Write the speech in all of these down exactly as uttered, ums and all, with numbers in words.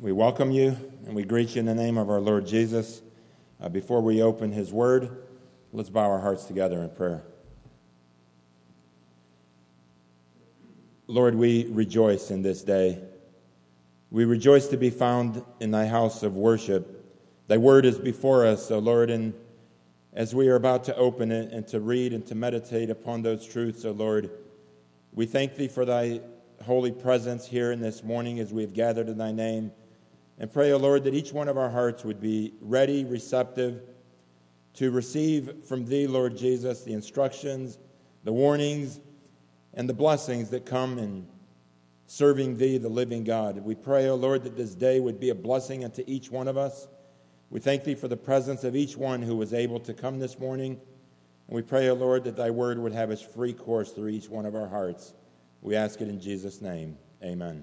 We welcome you and we greet you in the name of our Lord Jesus. Uh, before we open his word, let's bow our hearts together in prayer. Lord, we rejoice in this day. We rejoice to be found in thy house of worship. Thy word is before us, O Lord, and as we are about to open it and to read and to meditate upon those truths, O Lord, we thank thee for thy holy presence here in this morning as we have gathered in thy name. And pray, O Lord, that each one of our hearts would be ready, receptive to receive from thee, Lord Jesus, the instructions, the warnings, and the blessings that come in serving thee, the living God. We pray, O Lord, that this day would be a blessing unto each one of us. We thank thee for the presence of each one who was able to come this morning. And we pray, O Lord, that thy word would have its free course through each one of our hearts. We ask it in Jesus' name. Amen.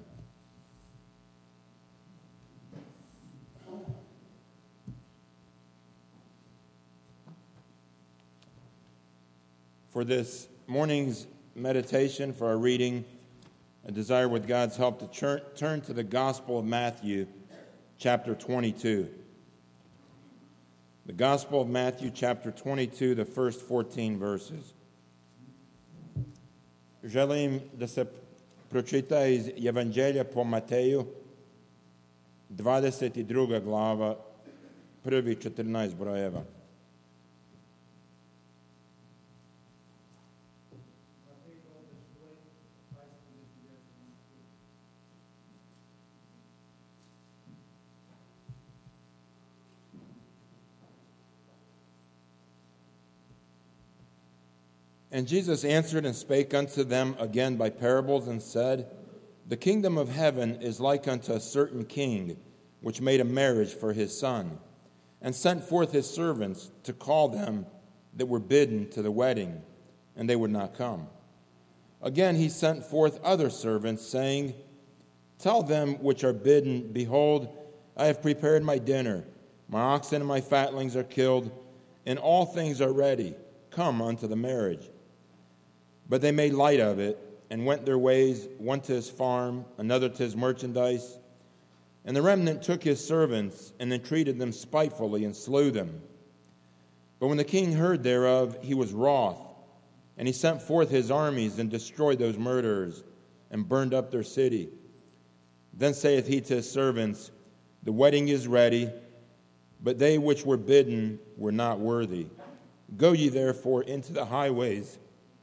For this morning's meditation, for our reading, I desire with God's help to turn, turn to the Gospel of Matthew, chapter twenty-two. The Gospel of Matthew, chapter twenty-two, the first fourteen verses. Želim da se pročita iz Evanđelja po Mateju, dvadeset druga glava, prvi četrnaest brojeva. And Jesus answered and spake unto them again by parables, and said, The kingdom of heaven is like unto a certain king, which made a marriage for his son, and sent forth his servants to call them that were bidden to the wedding, and they would not come. Again he sent forth other servants, saying, Tell them which are bidden, Behold, I have prepared my dinner. My oxen and my fatlings are killed, and all things are ready. Come unto the marriage. But they made light of it, and went their ways, one to his farm, another to his merchandise. And the remnant took his servants, and entreated them spitefully, and slew them. But when the king heard thereof, he was wroth, and he sent forth his armies, and destroyed those murderers, and burned up their city. Then saith he to his servants, The wedding is ready, but they which were bidden were not worthy. Go ye therefore into the highways,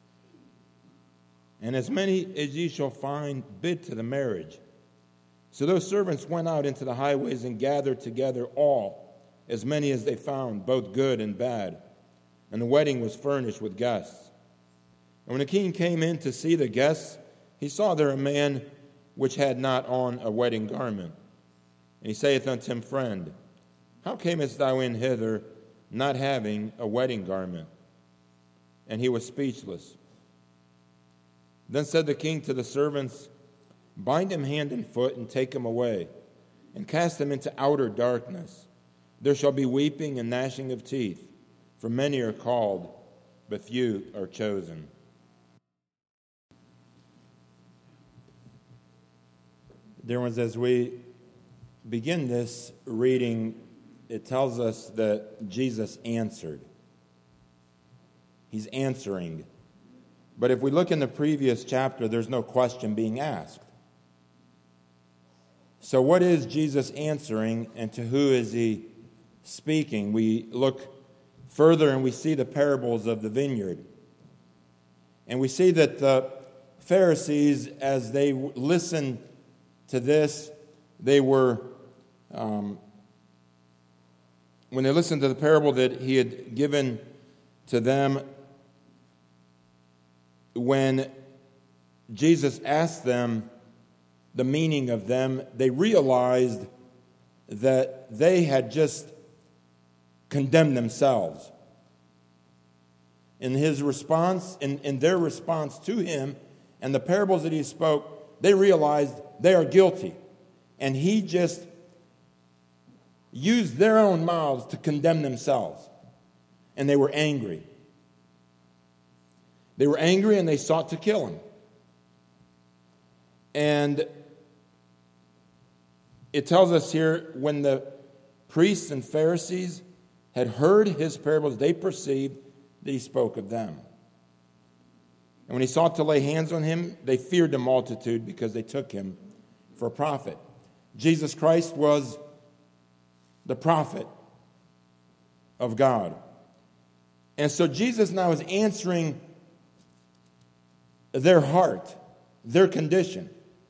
and as many as ye shall find, bid to the marriage. So those servants went out into the highways and gathered together all, as many as they found, both good and bad. And the wedding was furnished with guests. And when the king came in to see the guests, he saw there a man which had not on a wedding garment. And he saith unto him, Friend, how camest thou in hither, not having a wedding garment? And he was speechless. Then said the king to the servants, Bind him hand and foot, and take him away, and cast him into outer darkness. There shall be weeping and gnashing of teeth, for many are called, but few are chosen. Dear ones, as we begin this reading, it tells us that Jesus answered. He's answering. But if we look in the previous chapter, there's no question being asked. So what is Jesus answering, and to who is he speaking? We look further and we see the parables of the vineyard. And we see that the Pharisees, as they listened to this, they were, um, when they listened to the parable that he had given to them, when Jesus asked them the meaning of them, they realized that they had just condemned themselves. In his response, in, in their response to him and the parables that he spoke, they realized they are guilty. And he just used their own mouths to condemn themselves. And they were angry. They were angry and they sought to kill him. And it tells us here, when the priests and Pharisees had heard his parables, they perceived that he spoke of them. And when he sought to lay hands on him, they feared the multitude because they took him for a prophet. Jesus Christ was the prophet of God. And so Jesus now is answering their heart, their condition.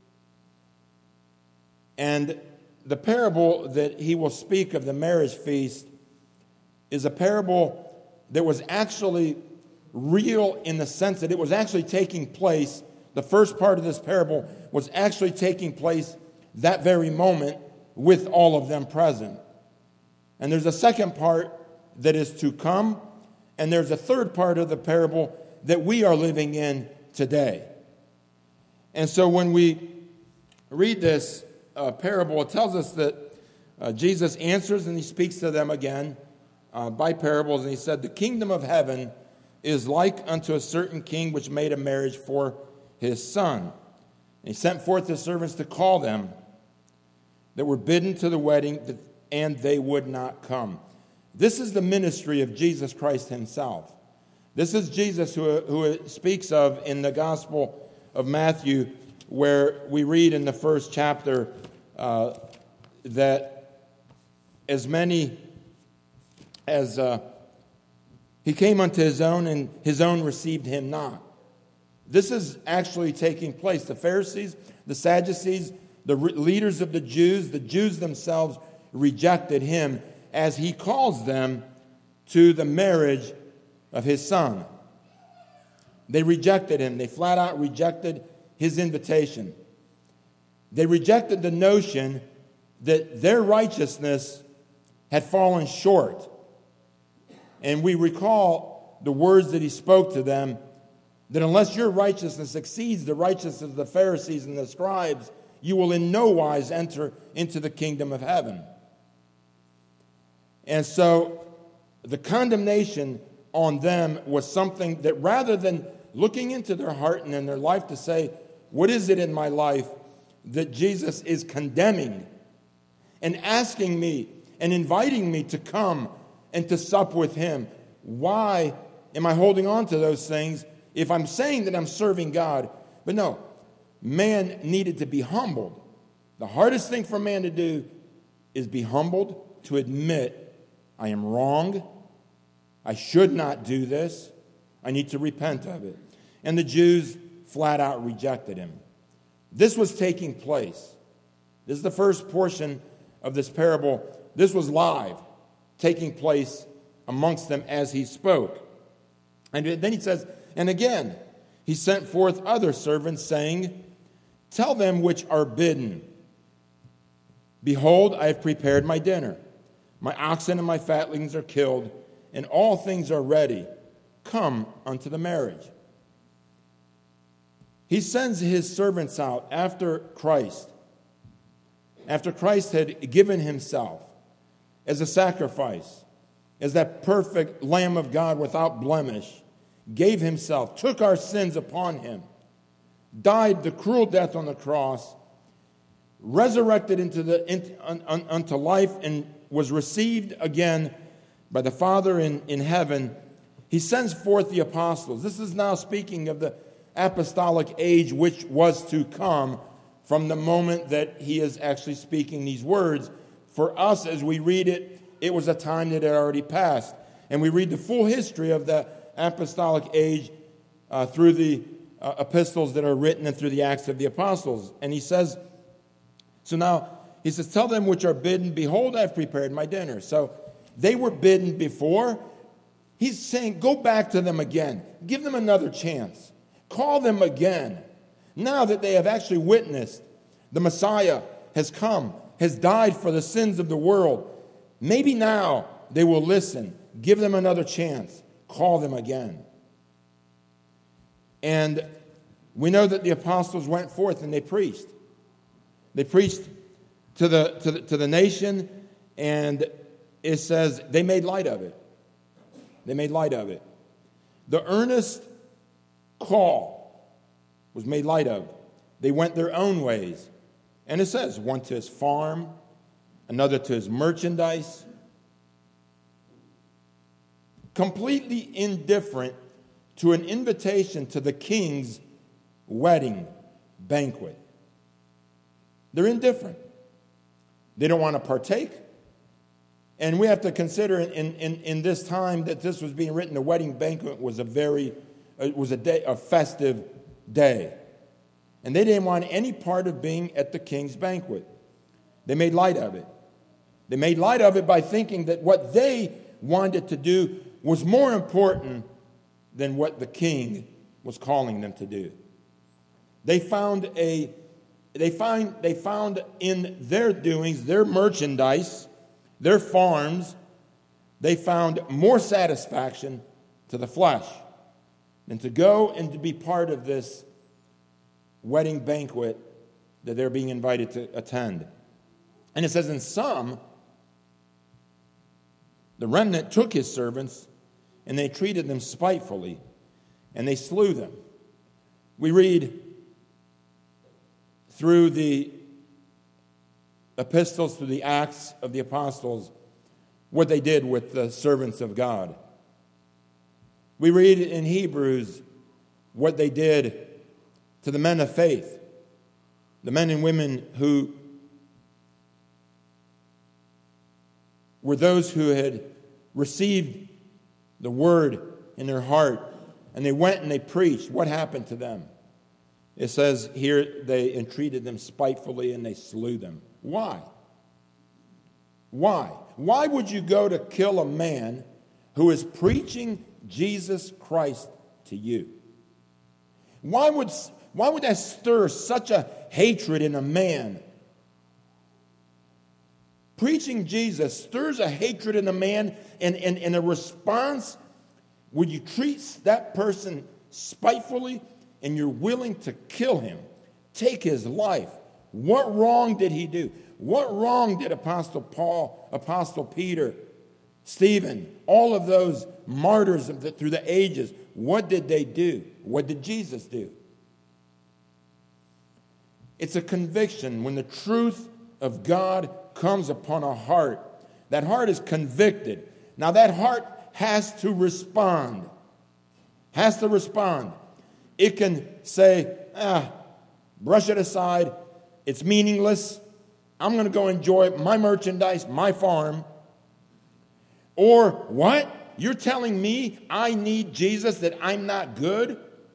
And the parable that he will speak of the marriage feast is a parable that was actually real in the sense that it was actually taking place. The first part of this parable was actually taking place that very moment with all of them present. And there's a second part that is to come, and there's a third part of the parable that we are living in today. And so when we read this uh, parable, it tells us that uh, Jesus answers and he speaks to them again uh, by parables, and he said, "The kingdom of heaven is like unto a certain king which made a marriage for his son. And he sent forth his servants to call them that were bidden to the wedding, and they would not come." This is the ministry of Jesus Christ himself. This is Jesus who, who speaks of in the Gospel of Matthew, where we read in the first chapter uh, that as many as uh, he came unto his own, and his own received him not. This is actually taking place. The Pharisees, the Sadducees, the re- leaders of the Jews, the Jews themselves rejected him as he calls them to the marriage of his son. They rejected him. They flat out rejected his invitation. They rejected the notion that their righteousness had fallen short. And we recall the words that he spoke to them, that unless your righteousness exceeds the righteousness of the Pharisees and the scribes, you will in no wise enter into the kingdom of heaven. And so the condemnation on them was something that, rather than looking into their heart and in their life to say, what is it in my life that Jesus is condemning and asking me and inviting me to come and to sup with him? Why am I holding on to those things if I'm saying that I'm serving God? But no, man needed to be humbled. The hardest thing for man to do is be humbled, to admit, I am wrong. I should not do this. I need to repent of it. And the Jews flat out rejected him. This was taking place. This is the first portion of this parable. This was live, taking place amongst them as he spoke. And then he says, and again, he sent forth other servants, saying, "Tell them which are bidden, behold, I have prepared my dinner. My oxen and my fatlings are killed, and all things are ready. Come unto the marriage." He sends his servants out after Christ, after Christ had given himself as a sacrifice, as that perfect Lamb of God without blemish, gave himself, took our sins upon him, died the cruel death on the cross, resurrected into the into, un, un, unto life, and was received again by the Father in, in heaven. He sends forth the apostles. This is now speaking of the apostolic age which was to come from the moment that he is actually speaking these words. For us, as we read it, it was a time that had already passed. And we read the full history of the apostolic age uh, through the uh, epistles that are written and through the Acts of the Apostles. And he says, so now, he says, "Tell them which are bidden, behold, I have prepared my dinner." So they were bidden before. He's saying, go back to them again. Give them another chance. Call them again. Now that they have actually witnessed the Messiah has come, has died for the sins of the world, maybe now they will listen. Give them another chance. Call them again. And we know that the apostles went forth and they preached. They preached to the, to the, to the nation, and it says they made light of it. They made light of it. The earnest call was made light of. They went their own ways, And it says, one to his farm, another to his merchandise. Completely indifferent to an invitation to the king's wedding banquet. They're indifferent. They don't want to partake. And we have to consider in, in, in this time that this was being written, the wedding banquet was a very, it was a day, a festive day. And they didn't want any part of being at the king's banquet. They made light of it. They made light of it by thinking that what they wanted to do was more important than what the king was calling them to do. They found a, they find, they found in their doings, their merchandise, their farms, they found more satisfaction to the flesh than to go and to be part of this wedding banquet that they're being invited to attend. And it says, in some, the remnant took his servants, and they treated them spitefully, and they slew them. We read through the epistles, through the Acts of the Apostles, what they did with the servants of God. We read in Hebrews what they did to the men of faith, the men and women who were those who had received the word in their heart, and they went and they preached. What happened to them? It says here they entreated them spitefully and they slew them. Why? Why? Why would you go to kill a man who is preaching Jesus Christ to you? Why would, why would that stir such a hatred in a man? Preaching Jesus stirs a hatred in a man, and in a response, would you treat that person spitefully and you're willing to kill him, take his life? What wrong did he do? What wrong did Apostle Paul, Apostle Peter, Stephen, all of those martyrs of the, through the ages, what did they do? What did Jesus do? It's a conviction when the truth of God comes upon a heart. That heart is convicted. Now that heart has to respond. Has to respond. It can say, ah, brush it aside. It's meaningless. I'm going to go enjoy my merchandise, my farm. Or, what? You're telling me I need Jesus, that I'm not good?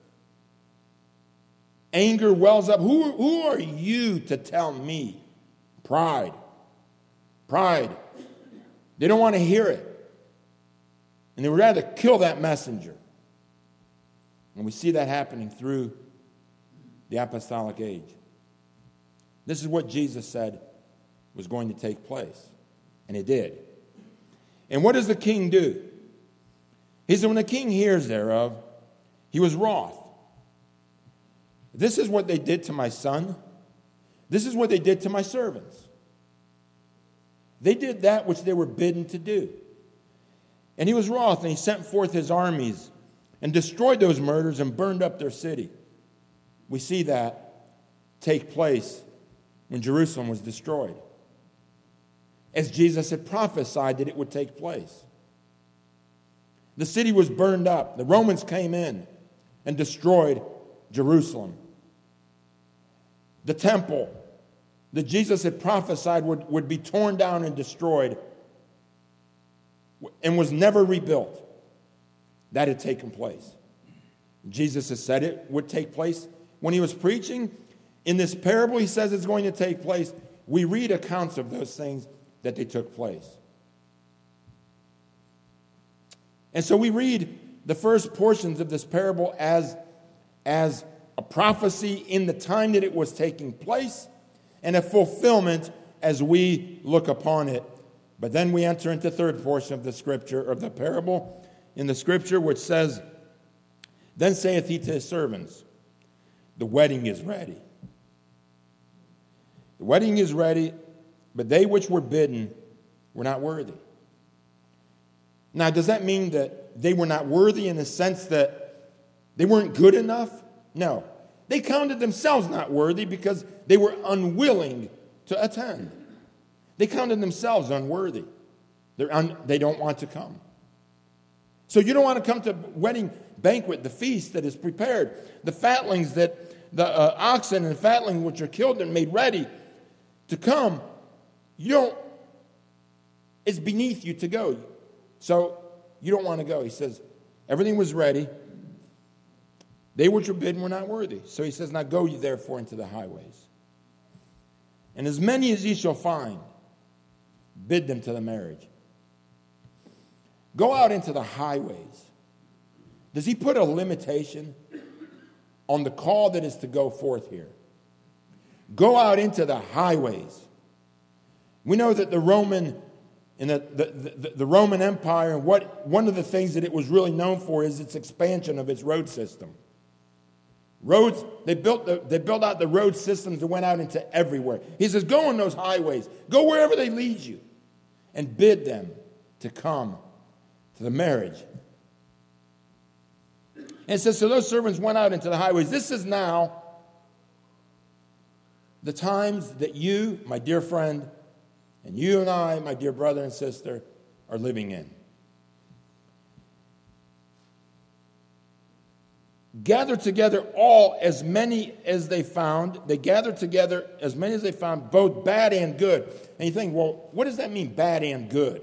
Anger wells up. Who, who are you to tell me? Pride. Pride. They don't want to hear it. And they would rather kill that messenger. And we see that happening through the apostolic age. This is what Jesus said was going to take place. And it did. And what does the king do? He said, when the king hears thereof, he was wroth. This is what they did to my son. This is what they did to my servants. They did that which they were bidden to do. And he was wroth, and he sent forth his armies and destroyed those murders and burned up their city. We see that take place when Jerusalem was destroyed, as Jesus had prophesied that it would take place. The city was burned up. The Romans came in and destroyed Jerusalem. The temple that Jesus had prophesied would, would be torn down and destroyed and was never rebuilt. That had taken place. Jesus has said it would take place. When he was preaching in this parable, he says it's going to take place. We read accounts of those things that they took place. And so we read the first portions of this parable as, as a prophecy in the time that it was taking place, and a fulfillment as we look upon it. But then we enter into the third portion of the scripture, of the parable in the scripture, which says, then saith he to his servants, the wedding is ready. The wedding is ready, but they which were bidden were not worthy. Now, does that mean that they were not worthy in the sense that they weren't good enough? No. They counted themselves not worthy because they were unwilling to attend. They counted themselves unworthy. They're un, they don't want to come. So you don't want to come to wedding banquet, the feast that is prepared, the fatlings that the uh, oxen and fatling which are killed and made ready to come. You don't. It's beneath you to go. So you don't want to go. He says, everything was ready. They which were bidden were not worthy. So he says, now go ye therefore into the highways. And as many as ye shall find, bid them to the marriage. Go out into the highways. Does he put a limitation on the call that is to go forth here? Go out into the highways. We know that the Roman in the, the, the, the Roman Empire, and what one of the things that it was really known for is its expansion of its road system. Roads, they built the, they built out the road systems that went out into everywhere. He says, go on those highways. Go wherever they lead you. And bid them to come to the marriage. And it says, so those servants went out into the highways. This is now the times that you, my dear friend, and you and I, my dear brother and sister, are living in. Gathered together all, as many as they found. They gathered together as many as they found, both bad and good. And you think, well, what does that mean, bad and good?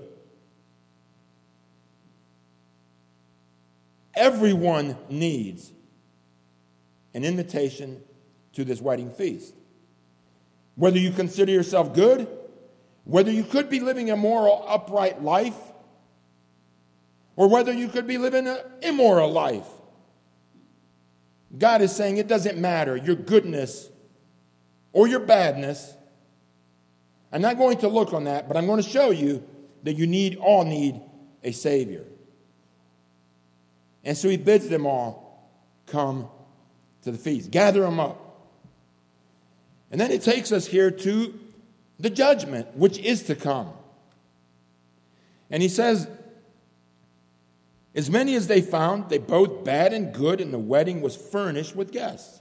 Everyone needs an invitation to this wedding feast. Whether you consider yourself good, whether you could be living a moral, upright life, or whether you could be living an immoral life. God is saying it doesn't matter, your goodness or your badness. I'm not going to look on that, but I'm going to show you that you need all need a Savior. And so he bids them all come to the feast. Gather them up. And then it takes us here to the judgment, which is to come. And he says, as many as they found, they both bad and good, and the wedding was furnished with guests.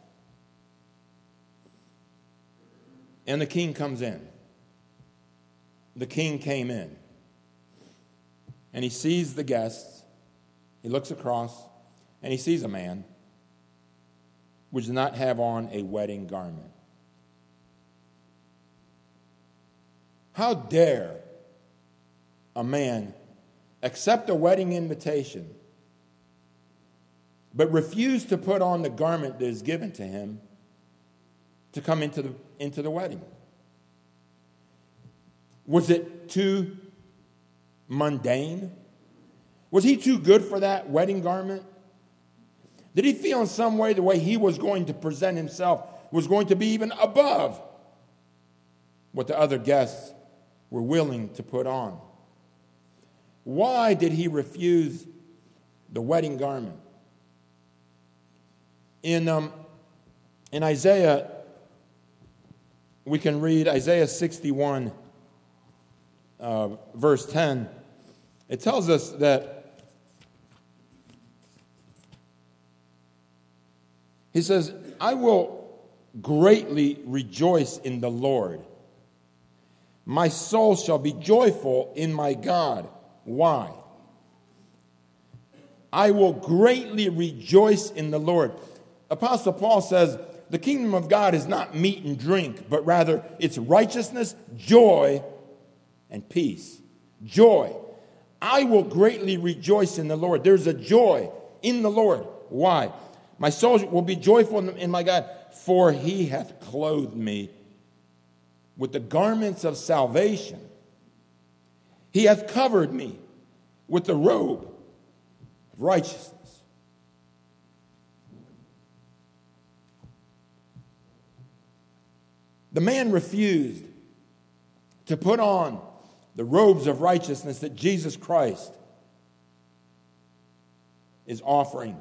And the king comes in. The king came in. And he sees the guests. He looks across, and he sees a man which does not have on a wedding garment. How dare a man accept a wedding invitation, but refuse to put on the garment that is given to him to come into the, into the wedding? Was it too mundane? Was he too good for that wedding garment? Did he feel in some way the way he was going to present himself was going to be even above what the other guests were willing to put on? Why did he refuse the wedding garment? In, um, in Isaiah, we can read Isaiah sixty-one, uh, verse ten. It tells us that he says, I will greatly rejoice in the Lord. My soul shall be joyful in my God. Why? I will greatly rejoice in the Lord. Apostle Paul says, the kingdom of God is not meat and drink, but rather it's righteousness, joy, and peace. Joy. I will greatly rejoice in the Lord. There's a joy in the Lord. Why? My soul will be joyful in my God, for he hath clothed me with the garments of salvation. He hath covered me with the robe of righteousness. The man refused to put on the robes of righteousness that Jesus Christ is offering.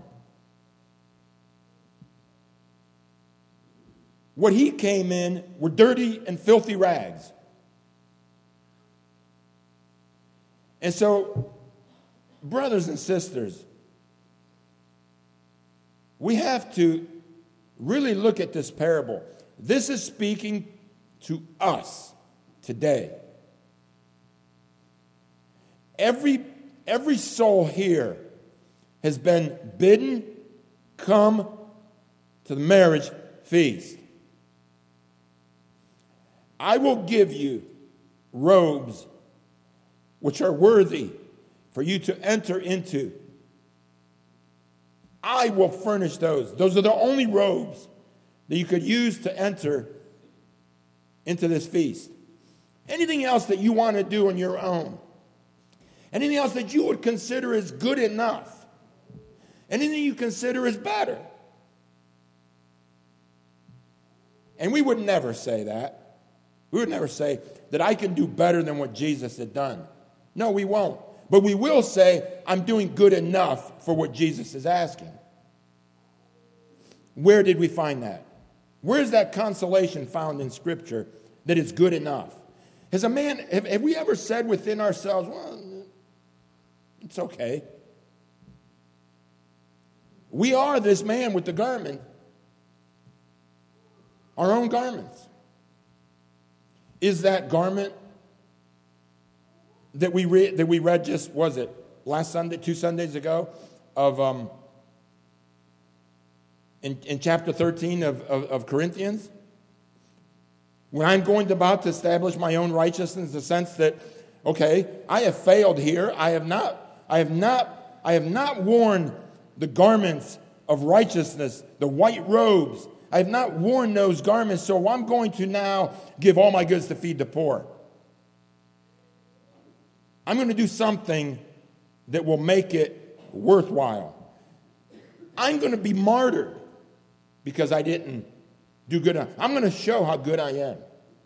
What he came in were dirty and filthy rags. And so, brothers and sisters, we have to really look at this parable, this is speaking to us today. Every, every soul here has been bidden, come to the marriage feast. I will give you robes which are worthy for you to enter into. I will furnish those. Those are the only robes that you could use to enter into this feast. Anything else that you want to do on your own, anything else that you would consider as good enough, anything you consider as better. And we would never say that. We would never say that I can do better than what Jesus had done. No, we won't. But we will say, I'm doing good enough for what Jesus is asking. Where did we find that? Where is that consolation found in Scripture that it's good enough? Has a man, have, have we ever said within ourselves, well, it's okay. We are this man with the garment, our own garments. Is that garment that we read, that we read just, was it last Sunday, two Sundays ago, of um, in, in chapter thirteen of, of, of Corinthians? When I'm going to about to establish my own righteousness, in the sense that, okay, I have failed here. I have not, I have not, I have not worn the garments of righteousness, the white robes. I have not worn those garments, so I'm going to now give all my goods to feed the poor. I'm going to do something that will make it worthwhile. I'm going to be martyred because I didn't do good enough. I'm going to show how good I am.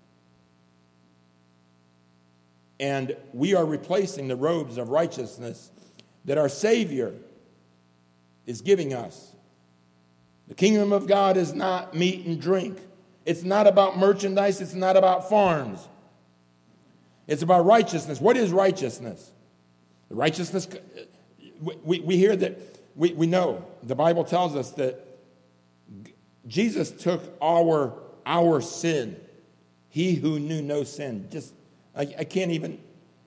And we are replacing the robes of righteousness that our Savior is giving us. The kingdom of God is not meat and drink. It's not about merchandise. It's not about farms. It's about righteousness. What is righteousness? Righteousness, we, we hear that, we, we know, the Bible tells us that Jesus took our, our sin. He who knew no sin. Just, I, I can't even,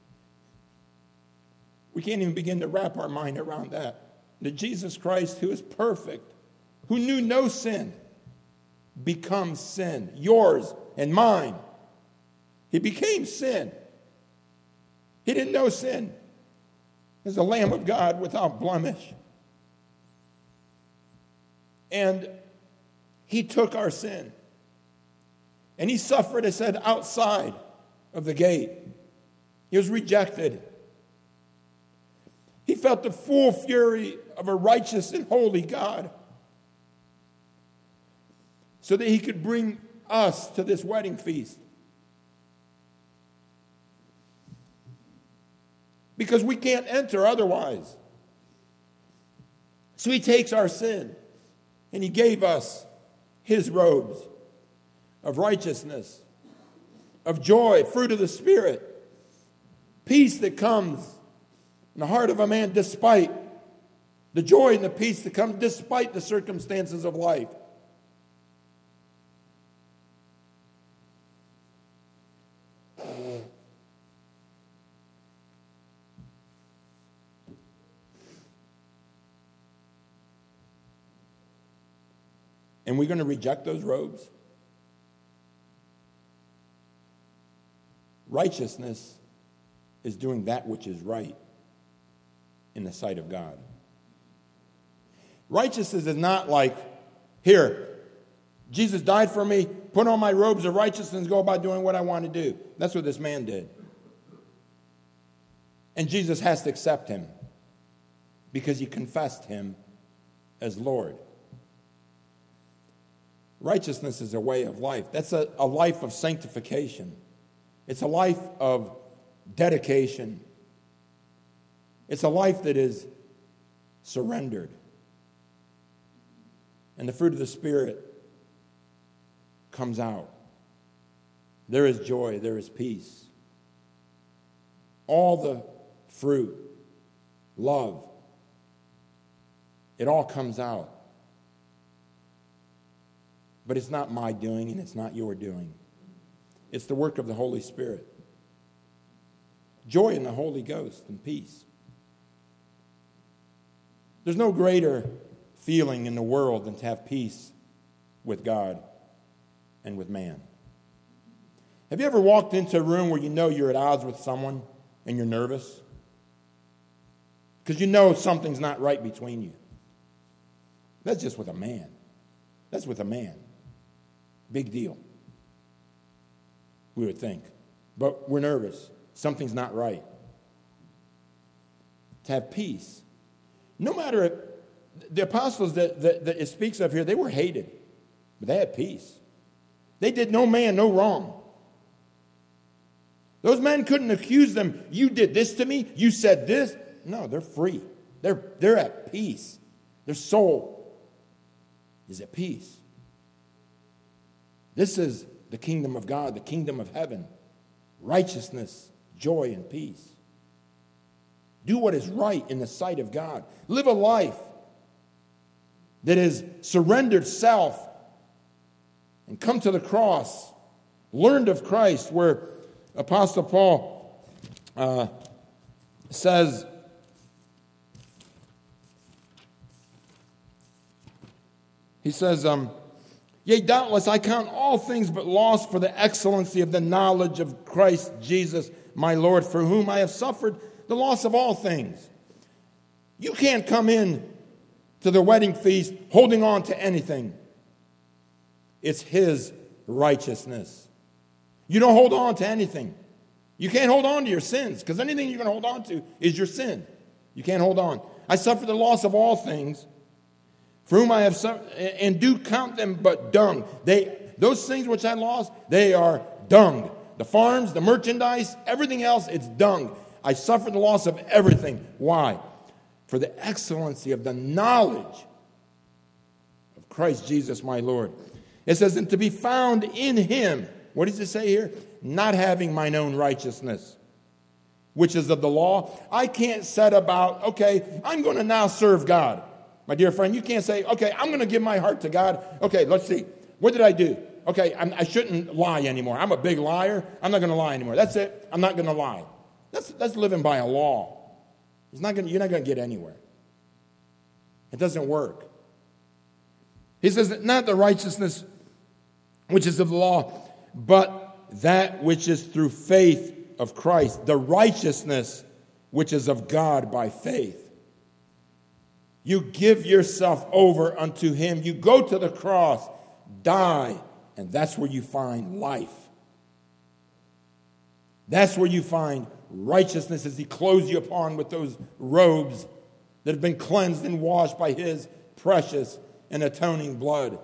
we can't even begin to wrap our mind around that. That Jesus Christ, who is perfect, who knew no sin, becomes sin, yours and mine. He became sin. He didn't know sin. He's the Lamb of God without blemish. And he took our sin. And he suffered, it said, outside of the gate. He was rejected. He felt the full fury of a righteous and holy God, so that he could bring us to this wedding feast. Because we can't enter otherwise. So he takes our sin and he gave us his robes of righteousness, of joy, fruit of the Spirit, peace that comes in the heart of a man despite the joy and the peace that comes despite the circumstances of life. And we're going to reject those robes? Righteousness is doing that which is right in the sight of God. Righteousness is not like, here, Jesus died for me, put on my robes of righteousness, go about doing what I want to do. That's what this man did. And Jesus has to accept him because he confessed him as Lord. Righteousness is a way of life. That's a, a life of sanctification. It's a life of dedication. It's a life that is surrendered. And the fruit of the Spirit comes out. There is joy, there is peace. All the fruit, love, it all comes out. But it's not my doing and it's not your doing. It's the work of the Holy Spirit. Joy in the Holy Ghost and peace. There's no greater feeling in the world than to have peace with God and with man. Have you ever walked into a room where you know you're at odds with someone and you're nervous? Because you know something's not right between you. That's just with a man. That's with a man. Big deal. We would think. But we're nervous. Something's not right. To have peace. No matter if the apostles that, that, that it speaks of here, they were hated. But they had peace. They did no man no wrong. Those men couldn't accuse them. You did this to me. You said this. No, they're free. They're, they're at peace. Their soul is at peace. This is the kingdom of God, the kingdom of heaven. Righteousness, joy, and peace. Do what is right in the sight of God. Live a life that is surrendered self and come to the cross. Learned of Christ, where Apostle Paul uh, says, he says, um, yea, doubtless I count all things but loss for the excellency of the knowledge of Christ Jesus, my Lord, for whom I have suffered the loss of all things. You can't come in to the wedding feast holding on to anything. It's his righteousness. You don't hold on to anything. You can't hold on to your sins, because anything you're going to hold on to is your sin. You can't hold on. I suffer the loss of all things, for whom I have suffered, and do count them but dung. They, those things which I lost, they are dung. The farms, the merchandise, everything else, it's dung. I suffer the loss of everything. Why? For the excellency of the knowledge of Christ Jesus my Lord. It says, and to be found in him. What does it say here? Not having mine own righteousness, which is of the law. I can't set about, okay, I'm going to now serve God. My dear friend, you can't say, okay, I'm going to give my heart to God. Okay, let's see. What did I do? Okay, I'm, I shouldn't lie anymore. I'm a big liar. I'm not going to lie anymore. That's it. I'm not going to lie. That's, that's living by a law. It's not gonna, you're not going to get anywhere. It doesn't work. He says, not the righteousness which is of the law, but that which is through faith of Christ, the righteousness which is of God by faith. You give yourself over unto him. You go to the cross, die, and that's where you find life. That's where you find righteousness as he clothes you upon with those robes that have been cleansed and washed by his precious and atoning blood.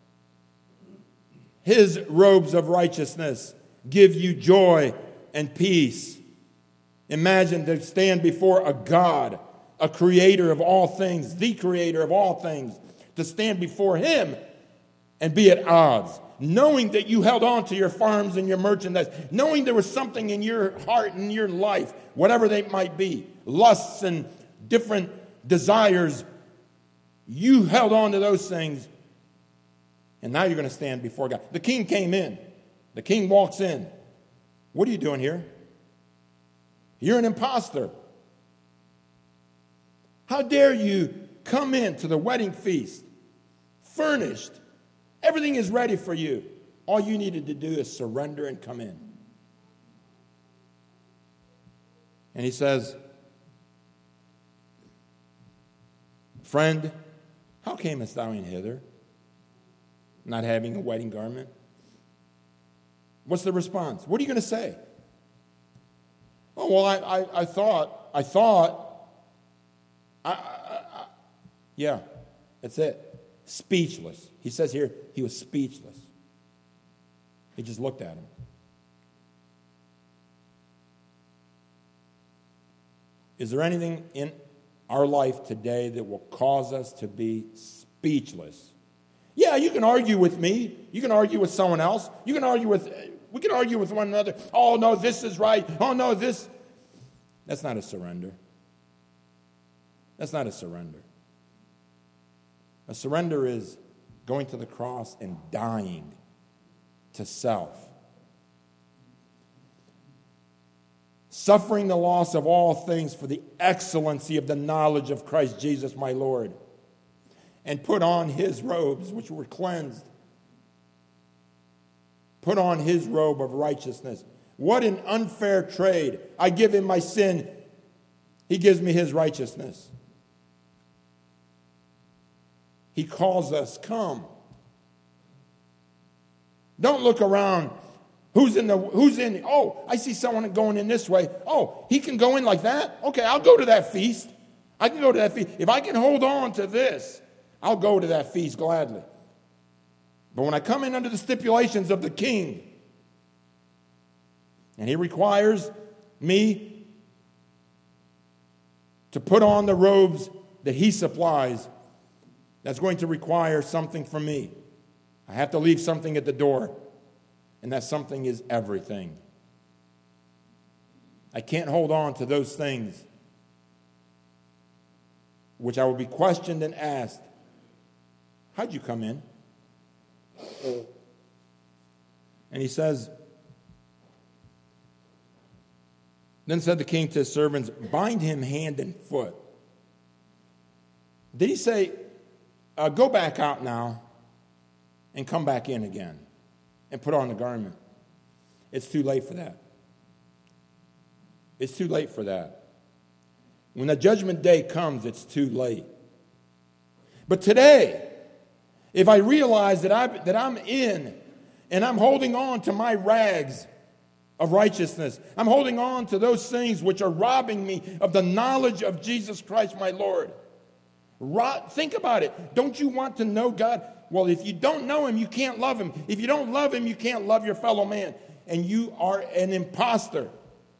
His robes of righteousness give you joy and peace. Imagine to stand before a God, a creator of all things, the creator of all things, to stand before him and be at odds, knowing that you held on to your farms and your merchandise, knowing there was something in your heart and your life, whatever they might be, lusts and different desires, you held on to those things, and now you're going to stand before God. The king came in. The king walks in. What are you doing here? You're an imposter. How dare you come in to the wedding feast, furnished. Everything is ready for you. All you needed to do is surrender and come in. And he says, friend, how camest thou in hither, not having a wedding garment? What's the response? What are you going to say? Oh, well, I, I, I thought, I thought, I, I, I, yeah, that's it. Speechless. He says here, he was speechless. He just looked at him. Is there anything in our life today that will cause us to be speechless? Yeah, you can argue with me. You can argue with someone else. You can argue with, we can argue with one another. Oh, no, this is right. Oh, no, this. That's not a surrender. That's not a surrender. A surrender is going to the cross and dying to self. Suffering the loss of all things for the excellency of the knowledge of Christ Jesus my Lord, and put on his robes which were cleansed. Put on his robe of righteousness. What an unfair trade. I give him my sin. He gives me his righteousness. He calls us, come. Don't look around. Who's in the, who's in, oh, I see someone going in this way. Oh, he can go in like that? Okay, I'll go to that feast. I can go to that feast. If I can hold on to this, I'll go to that feast gladly. But when I come in under the stipulations of the king, and he requires me to put on the robes that he supplies, that's going to require something from me. I have to leave something at the door, and that something is everything. I can't hold on to those things which I will be questioned and asked, how'd you come in? And he says, then said the king to his servants, bind him hand and foot. Did he say, uh, go back out now and come back in again and put on the garment? It's too late for that. It's too late for that. When the judgment day comes, it's too late. But today, if I realize that, I, that I'm in and I'm holding on to my rags of righteousness, I'm holding on to those things which are robbing me of the knowledge of Jesus Christ my Lord. Ro- think about it. Don't you want to know God? Well, if you don't know him, you can't love him. If you don't love him, you can't love your fellow man. And you are an imposter.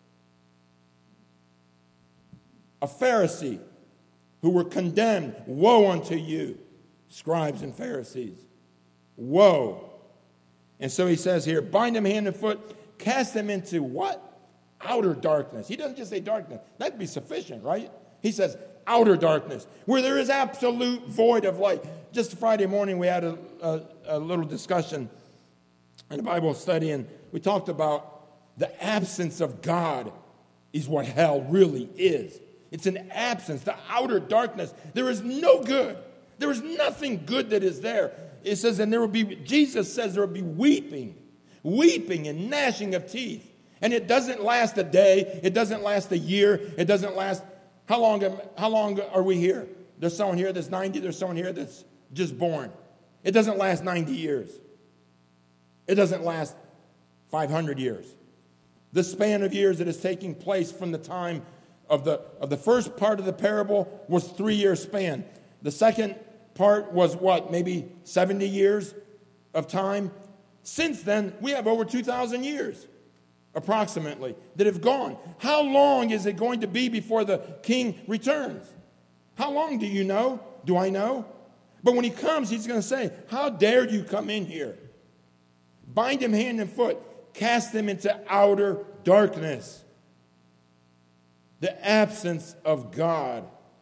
A Pharisee who were condemned. Woe unto you, scribes and Pharisees. Woe. And so he says here, bind him hand and foot, cast him into what? Outer darkness. He doesn't just say darkness. That'd be sufficient, right? He says outer darkness, where there is absolute void of light. Just Friday morning, we had a, a, a little discussion in a Bible study, and we talked about the absence of God is what hell really is. It's an absence, the outer darkness. There is no good. There is nothing good that is there. It says, and there will be, Jesus says there will be weeping, weeping and gnashing of teeth. And it doesn't last a day. It doesn't last a year. It doesn't last, how long, am, how long are we here? There's someone here that's ninety. There's someone here that's just born. It doesn't last ninety years. It doesn't last five hundred years. The span of years that is taking place from the time of the, of the first part of the parable was three-year span. The second part was what, maybe seventy years of time? Since then, we have over two thousand years, approximately, that have gone. How long is it going to be before the king returns? How long do you know? Do I know? But when he comes, he's going to say, how dared you come in here? Bind him hand and foot. Cast him into outer darkness. The absence of God.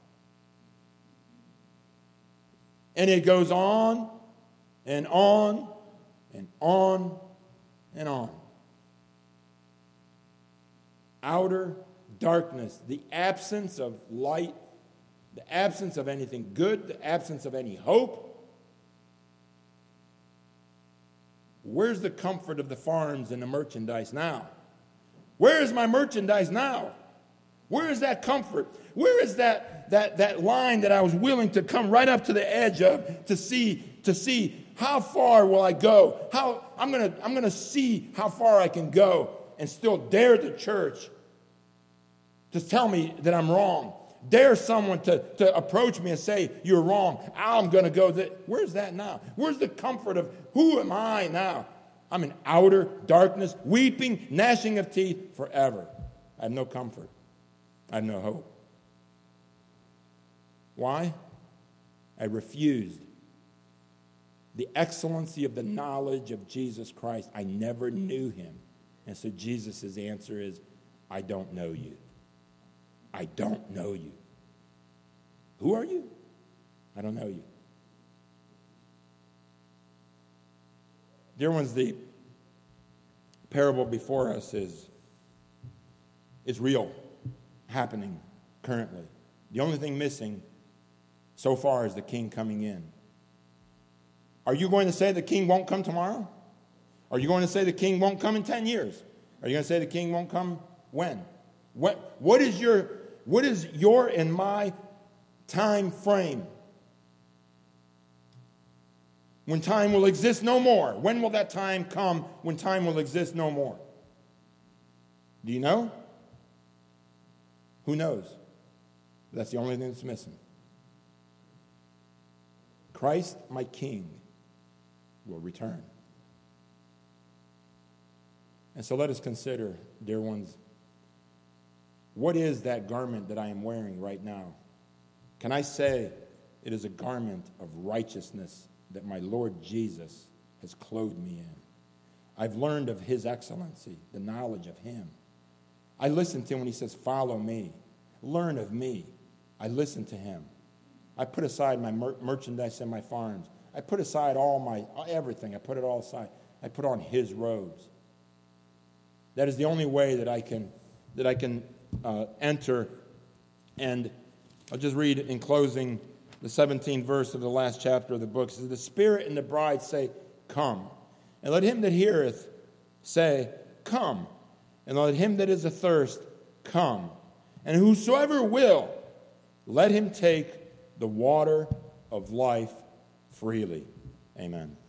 And it goes on and on and on and on. Outer darkness. The absence of light. The absence of anything good. The absence of any hope. Where's the comfort of the farms and the merchandise now? Where is my merchandise now? Where is that comfort? Where is that, that, that line that I was willing to come right up to the edge of to see, to see how far will I go? How I'm gonna I'm gonna see how far I can go and still dare the church to tell me that I'm wrong. Dare someone to, to approach me and say, you're wrong. I'm going to go. Th- Where's that now? Where's the comfort of who am I now? I'm in outer darkness, weeping, gnashing of teeth forever. I have no comfort. I have no hope. Why? I refused the excellency of the knowledge of Jesus Christ. I never knew him. And so Jesus' answer is, I don't know you. I don't know you. Who are you? I don't know you. Dear ones, the parable before us is, is real, happening currently. The only thing missing so far is the king coming in. Are you going to say the king won't come tomorrow? Are you going to say the king won't come in ten years? Are you going to say the king won't come when? What, what is your, what is your and my time frame? When time will exist no more. When will that time come when time will exist no more? Do you know? Who knows? That's the only thing that's missing. Christ, my King, will return. And so let us consider, dear ones, what is that garment that I am wearing right now? Can I say it is a garment of righteousness that my Lord Jesus has clothed me in? I've learned of his excellency, the knowledge of him. I listen to him when he says, follow me, learn of me. I listen to him. I put aside my mer- merchandise and my farms. I put aside all my, everything. I put it all aside. I put on his robes. That is the only way that I can, that I can uh, enter. And I'll just read in closing the seventeenth verse of the last chapter of the book. It says, the Spirit and the bride say, come. And let him that heareth say, come. And let him that is athirst come. And whosoever will, let him take the water of life freely. Amen.